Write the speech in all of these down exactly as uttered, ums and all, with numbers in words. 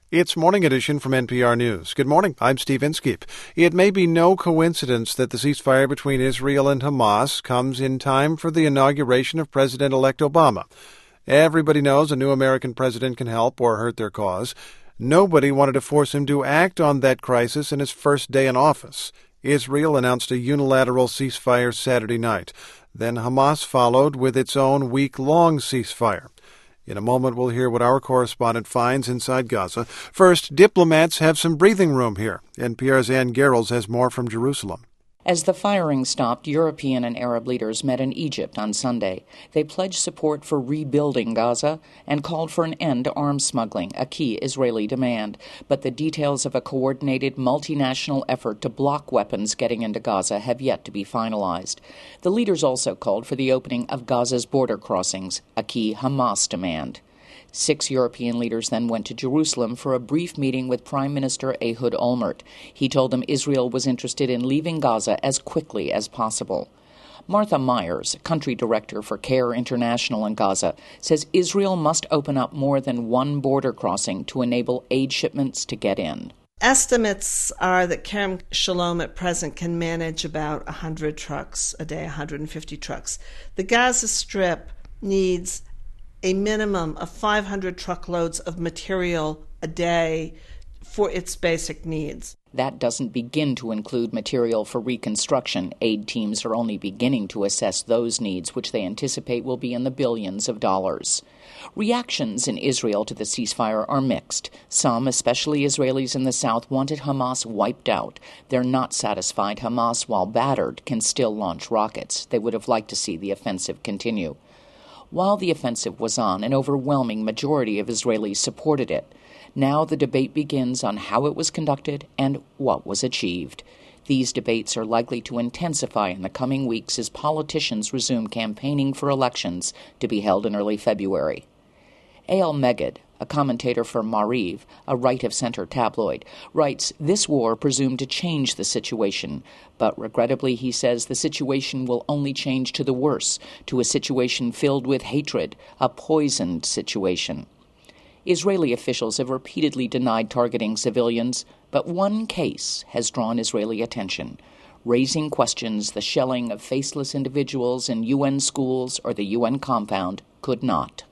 It's Morning Edition from N P R News. Good morning, I'm Steve Inskeep. It may be no coincidence that the ceasefire between Israel and Hamas comes in time for the inauguration of President-elect Obama. Everybody knows a new American president can help or hurt their cause. Nobody wanted to force him to act on that crisis in his first day in office. Israel announced a unilateral ceasefire Saturday night. Then Hamas followed with its own week-long ceasefire. In a moment, we'll hear what our correspondent finds inside Gaza. First, diplomats have some breathing room here. N P R's Ann Garrels has more from Jerusalem. As the firing stopped, European and Arab leaders met in Egypt on Sunday. They pledged support for rebuilding Gaza and called for an end to arms smuggling, a key Israeli demand. But the details of a coordinated multinational effort to block weapons getting into Gaza have yet to be finalized. The leaders also called for the opening of Gaza's border crossings, a key Hamas demand. Six European leaders then went to Jerusalem for a brief meeting with Prime Minister Ehud Olmert. He told them Israel was interested in leaving Gaza as quickly as possible. Martha Myers, country director for CARE International in Gaza, says Israel must open up more than one border crossing to enable aid shipments to get in. Estimates are that Kerem Shalom at present can manage about one hundred trucks a day, one hundred fifty trucks. The Gaza Strip needs a minimum of five hundred truckloads of material a day for its basic needs. That doesn't begin to include material for reconstruction. Aid teams are only beginning to assess those needs, which they anticipate will be in the billions of dollars. Reactions in Israel to the ceasefire are mixed. Some, especially Israelis in the south, wanted Hamas wiped out. They're not satisfied Hamas, while battered, can still launch rockets. They would have liked to see the offensive continue. While the offensive was on, an overwhelming majority of Israelis supported it. Now the debate begins on how it was conducted and what was achieved. These debates are likely to intensify in the coming weeks as politicians resume campaigning for elections to be held in early February. Eyal Meged, a commentator for Maariv, a right-of-center tabloid, writes, "This war presumed to change the situation, but regrettably, he says, the situation will only change to the worse, to a situation filled with hatred, a poisoned situation." Israeli officials have repeatedly denied targeting civilians, but one case has drawn Israeli attention, raising questions the shelling of faceless individuals in U N schools or the U N compound could not.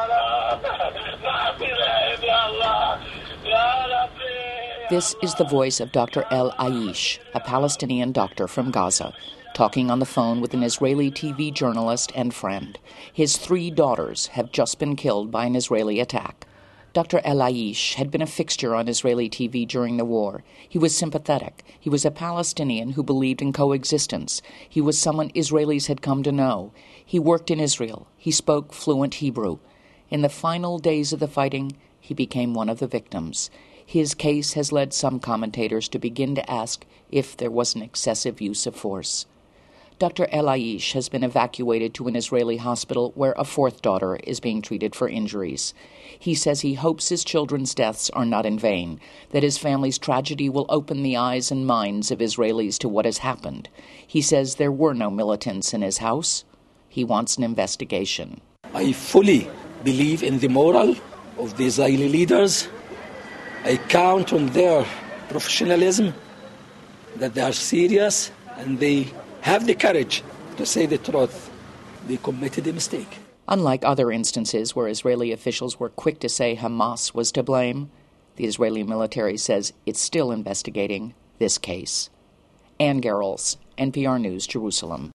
This is the voice of Doctor El Aish, a Palestinian doctor from Gaza, talking on the phone with an Israeli T V journalist and friend. His three daughters have just been killed by an Israeli attack. Doctor El Aish had been a fixture on Israeli T V during the war. He was sympathetic. He was a Palestinian who believed in coexistence. He was someone Israelis had come to know. He worked in Israel. He spoke fluent Hebrew. In the final days of the fighting, he became one of the victims. His case has led some commentators to begin to ask if there was an excessive use of force. Doctor El Aish has been evacuated to an Israeli hospital where a fourth daughter is being treated for injuries. He says he hopes his children's deaths are not in vain, that his family's tragedy will open the eyes and minds of Israelis to what has happened. He says there were no militants in his house. He wants an investigation. I fully believe in the moral of the Israeli leaders. I count on their professionalism, that they are serious and they have the courage to say the truth. They committed a mistake. Unlike other instances where Israeli officials were quick to say Hamas was to blame, the Israeli military says it's still investigating this case. Ann Garrels, N P R News, Jerusalem.